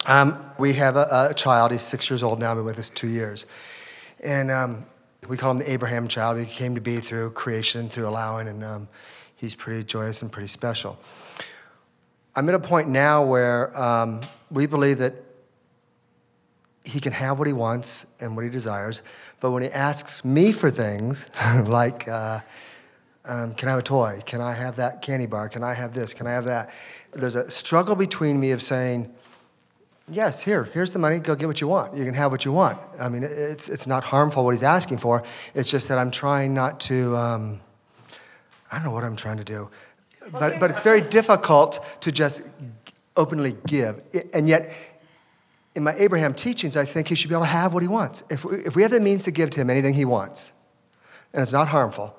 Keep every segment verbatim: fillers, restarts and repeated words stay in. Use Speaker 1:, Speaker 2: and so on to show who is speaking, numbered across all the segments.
Speaker 1: Um, we have a, a child. He's six years old now. Been with us two years, and um, we call him the Abraham child. He came to be through creation, through allowing, and um, he's pretty joyous and pretty special. I'm at a point now where um, we believe that he can have what he wants and what he desires, but when he asks me for things, like, uh, um, can I have a toy? Can I have that candy bar? Can I have this? Can I have that? There's a struggle between me of saying, yes, here, here's the money, go get what you want. You can have what you want. I mean, it's it's not harmful what he's asking for. It's just that I'm trying not to, um, I don't know what I'm trying to do. But but it's very difficult to just openly give. And yet, in my Abraham teachings, I think he should be able to have what he wants. If we, if we have the means to give to him anything he wants, and it's not harmful,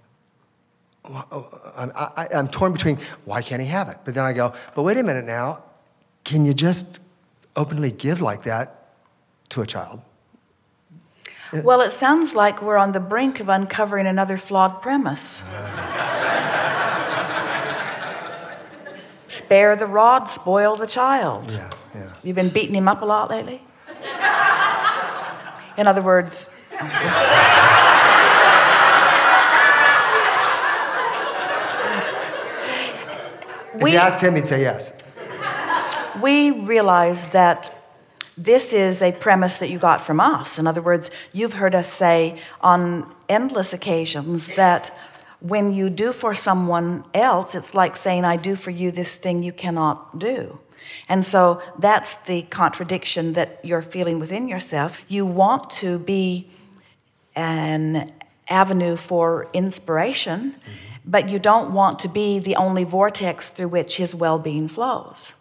Speaker 1: I'm, I, I'm torn between, why can't he have it? But then I go, but wait a minute now, can you just openly give like that to a child?
Speaker 2: Well, it sounds like we're on the brink of uncovering another flawed premise. Spare the rod, spoil the child.
Speaker 1: Yeah, yeah.
Speaker 2: You've been beating him up a lot lately? In other words...
Speaker 1: If we, you asked him, he'd say yes.
Speaker 2: We realize that this is a premise that you got from us. In other words, you've heard us say on endless occasions that when you do for someone else, it's like saying, I do for you this thing you cannot do. And so that's the contradiction that you're feeling within yourself. You want to be an avenue for inspiration, mm-hmm. but you don't want to be the only vortex through which his well-being flows.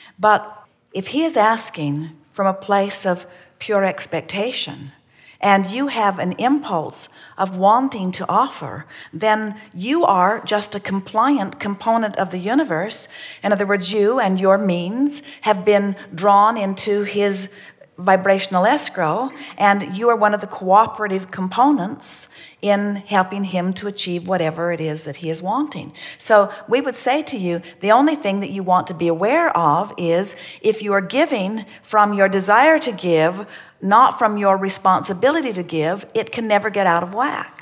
Speaker 2: But if he is asking from a place of pure expectation, and you have an impulse of wanting to offer, then you are just a compliant component of the universe. In other words, you and your means have been drawn into his vibrational escrow, and you are one of the cooperative components in helping him to achieve whatever it is that he is wanting. So we would say to you, the only thing that you want to be aware of is if you are giving from your desire to give, not from your responsibility to give, it can never get out of whack.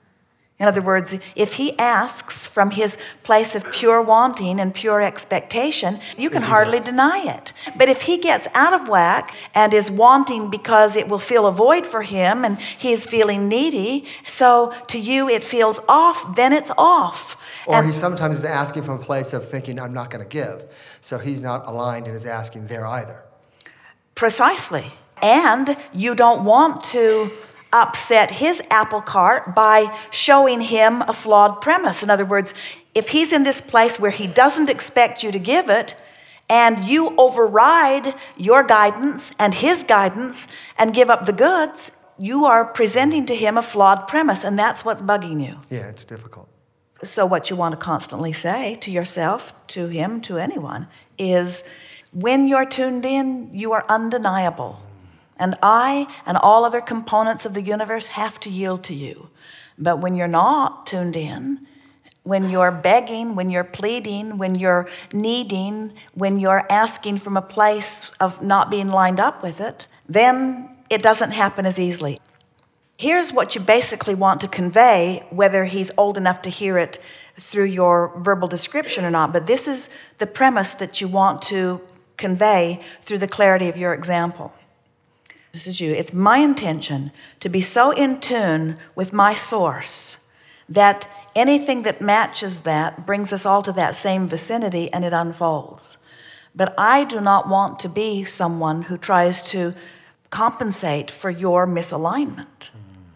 Speaker 2: In other words, if he asks from his place of pure wanting and pure expectation, you can hardly deny it. But if he gets out of whack and is wanting because it will fill a void for him and he's feeling needy, so to you it feels off, then it's off.
Speaker 1: Or
Speaker 2: and
Speaker 1: he sometimes is asking from a place of thinking, I'm not going to give. So he's not aligned in his asking there either.
Speaker 2: Precisely. And you don't want to upset his apple cart by showing him a flawed premise. In other words, if he's in this place where he doesn't expect you to give it, and you override your guidance and his guidance and give up the goods, you are presenting to him a flawed premise, and that's what's bugging you.
Speaker 1: Yeah, it's difficult.
Speaker 2: So what you want to constantly say to yourself, to him, to anyone, is when you're tuned in, you are undeniable. And I and all other components of the universe have to yield to you. But when you're not tuned in, when you're begging, when you're pleading, when you're needing, when you're asking from a place of not being lined up with it, then it doesn't happen as easily. Here's what you basically want to convey, whether he's old enough to hear it through your verbal description or not. But this is the premise that you want to convey through the clarity of your example. This is you. It's my intention to be so in tune with my source that anything that matches that brings us all to that same vicinity and it unfolds. But I do not want to be someone who tries to compensate for your misalignment.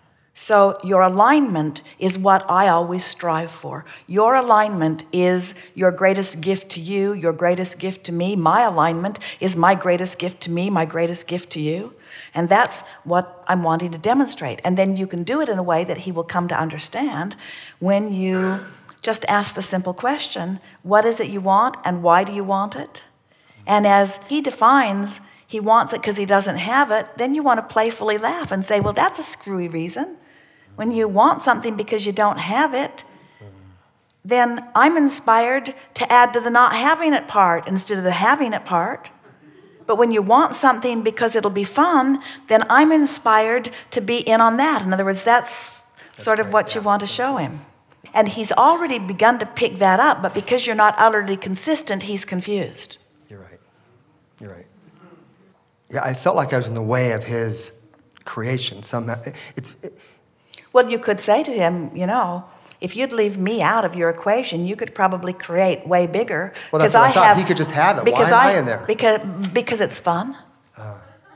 Speaker 2: So your alignment is what I always strive for. Your alignment is your greatest gift to you, your greatest gift to me. My alignment is my greatest gift to me, my greatest gift to you. And that's what I'm wanting to demonstrate. And then you can do it in a way that he will come to understand when you just ask the simple question, what is it you want and why do you want it? And as he defines, he wants it because he doesn't have it, then you want to playfully laugh and say, well, that's a screwy reason. When you want something because you don't have it, then I'm inspired to add to the not having it part instead of the having it part. But when you want something because it'll be fun, then I'm inspired to be in on that. In other words, that's, that's sort of
Speaker 1: great.
Speaker 2: what
Speaker 1: yeah,
Speaker 2: you want to show him. And he's already begun to pick that up, but because you're not utterly consistent, he's confused.
Speaker 1: You're right. You're right. Yeah, I felt like I was in the way of his creation somehow. It's it,
Speaker 2: Well, you could say to him, you know, if you'd leave me out of your equation, you could probably create way bigger.
Speaker 1: Well, that's what I, I thought. Have, he could just have it.
Speaker 2: Because
Speaker 1: Why am I,
Speaker 2: I
Speaker 1: in there?
Speaker 2: Because, because it's fun. Uh,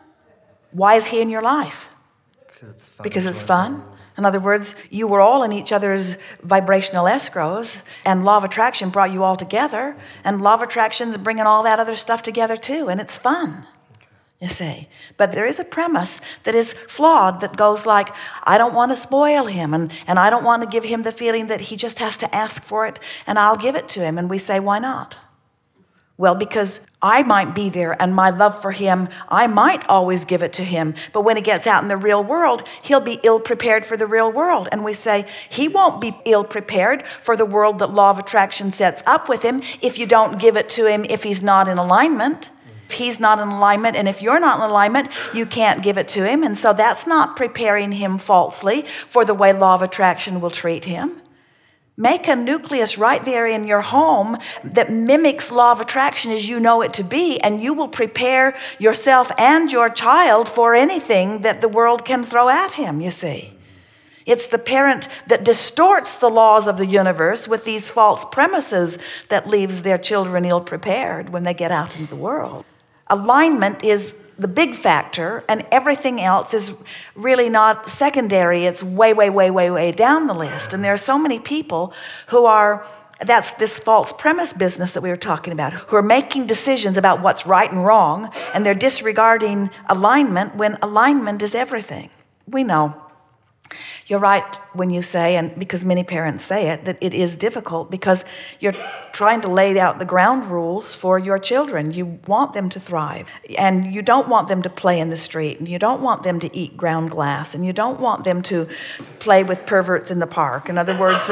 Speaker 2: Why is he in your life?
Speaker 1: It's fun.
Speaker 2: Because it's fun. In other words, you were all in each other's vibrational escrows, and law of attraction brought you all together, and law of attraction's bringing all that other stuff together too, and it's fun. You see, but there is a premise that is flawed that goes like, I don't want to spoil him, and, and I don't want to give him the feeling that he just has to ask for it and I'll give it to him. And we say, why not? Well, because I might be there and my love for him, I might always give it to him. But when he gets out in the real world, he'll be ill-prepared for the real world. And we say, he won't be ill-prepared for the world that law of attraction sets up with him if you don't give it to him if he's not in alignment. If he's not in alignment, and if you're not in alignment, you can't give it to him. And so that's not preparing him falsely for the way law of attraction will treat him. Make a nucleus right there in your home that mimics law of attraction as you know it to be, and you will prepare yourself and your child for anything that the world can throw at him, you see. It's the parent that distorts the laws of the universe with these false premises that leaves their children ill-prepared when they get out into the world. Alignment is the big factor, and everything else is really not secondary. It's way, way, way, way, way down the list. And there are so many people who are, that's this false premise business that we were talking about, who are making decisions about what's right and wrong, and they're disregarding alignment when alignment is everything. We know. You're right when you say, and because many parents say it, that it is difficult because you're trying to lay out the ground rules for your children. You want them to thrive, and you don't want them to play in the street, and you don't want them to eat ground glass, and you don't want them to play with perverts in the park. In other words,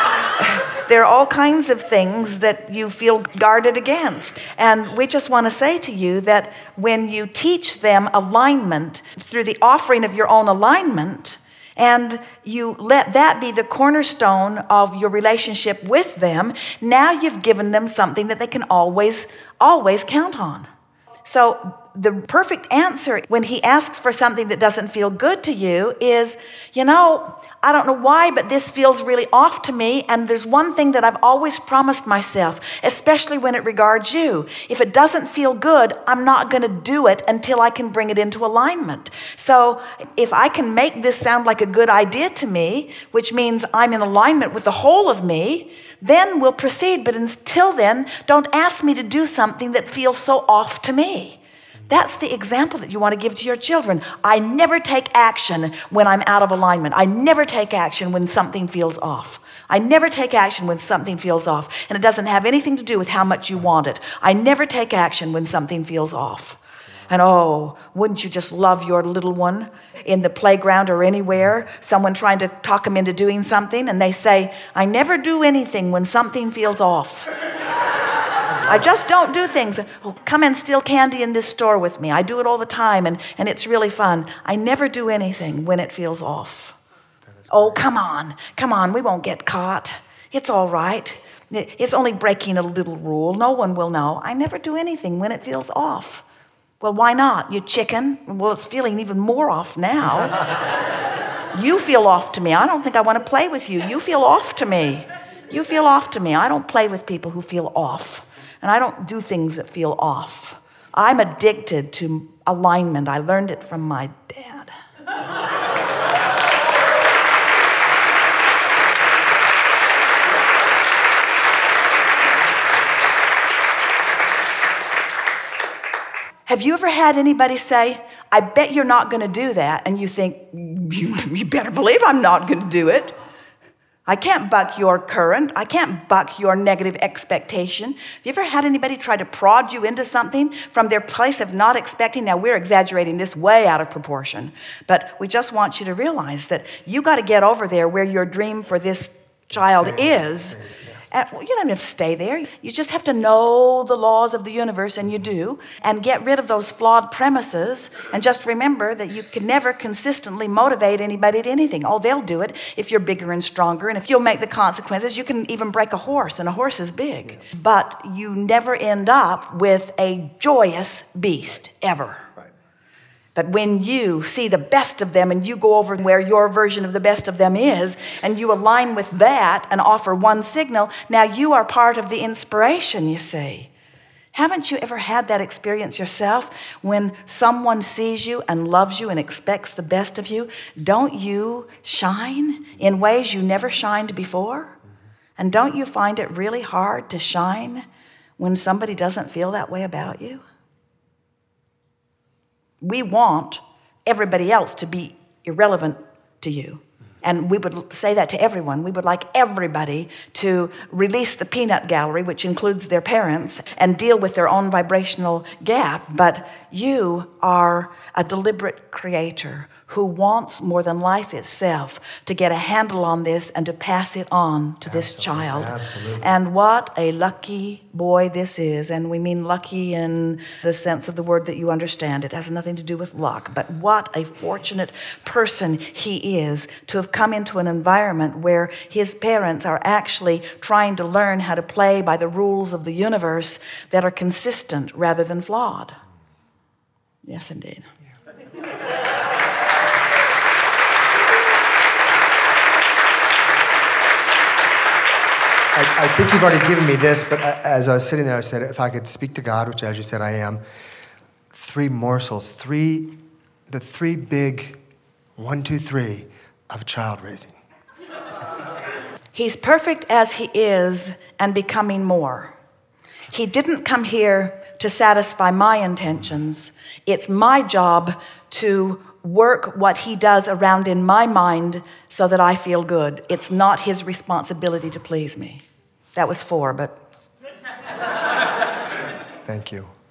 Speaker 2: there are all kinds of things that you feel guarded against. And we just want to say to you that when you teach them alignment through the offering of your own alignment, and you let that be the cornerstone of your relationship with them, now you've given them something that they can always, always count on. So the perfect answer when he asks for something that doesn't feel good to you is, you know, I don't know why, but this feels really off to me. And there's one thing that I've always promised myself, especially when it regards you. If it doesn't feel good, I'm not going to do it until I can bring it into alignment. So if I can make this sound like a good idea to me, which means I'm in alignment with the whole of me, then we'll proceed. But until then, don't ask me to do something that feels so off to me. That's the example that you want to give to your children. I never take action when I'm out of alignment. I never take action when something feels off. I never take action when something feels off. And it doesn't have anything to do with how much you want it. I never take action when something feels off. And oh, wouldn't you just love your little one in the playground or anywhere, someone trying to talk them into doing something, and they say, I never do anything when something feels off. I just don't do things. Oh, come and steal candy in this store with me. I do it all the time, and, and it's really fun. I never do anything when it feels off. Oh, come on. Come on. We won't get caught. It's all right. It's only breaking a little rule. No one will know. I never do anything when it feels off. Well, why not? You chicken? Well, it's feeling even more off now. You feel off to me. I don't think I want to play with you. You feel off to me. You feel off to me. I don't play with people who feel off. And I don't do things that feel off. I'm addicted to alignment. I learned it from my dad. Have you ever had anybody say, I bet you're not going to do that? And you think, you, you better believe I'm not going to do it. I can't buck your current. I can't buck your negative expectation. Have you ever had anybody try to prod you into something from their place of not expecting? Now, we're exaggerating this way out of proportion, but we just want you to realize that you got to get over there where your dream for this child is, And you don't have to stay there. You just have to know the laws of the universe, and you do, and get rid of those flawed premises, and just remember that you can never consistently motivate anybody to anything. Oh, they'll do it if you're bigger and stronger, and if you'll make the consequences. You can even break a horse, and a horse is big. But you never end up with a joyous beast, ever. But when you see the best of them and you go over where your version of the best of them is, and you align with that and offer one signal, now you are part of the inspiration, you see. Haven't you ever had that experience yourself when someone sees you and loves you and expects the best of you? Don't you shine in ways you never shined before? And don't you find it really hard to shine when somebody doesn't feel that way about you? We want everybody else to be irrelevant to you. And we would say that to everyone. We would like everybody to release the peanut gallery, which includes their parents, and deal with their own vibrational gap. But you are a deliberate creator who wants more than life itself to get a handle on this and to pass it on to this
Speaker 1: Absolutely,
Speaker 2: child.
Speaker 1: absolutely.
Speaker 2: And what a lucky boy this is. And we mean lucky in the sense of the word that you understand. It has nothing to do with luck. But what a fortunate person he is to have come into an environment where his parents are actually trying to learn how to play by the rules of the universe that are consistent rather than flawed. Yes, indeed.
Speaker 1: I, I think you've already given me this, but as I was sitting there, I said, if I could speak to God, which as you said I am, three morsels, three, the three big one, two, three of child raising.
Speaker 2: He's perfect as he is and becoming more. He didn't come here to satisfy my intentions. It's my job to work what he does around in my mind so that I feel good. It's not his responsibility to please me. That was four, but...
Speaker 1: Thank you.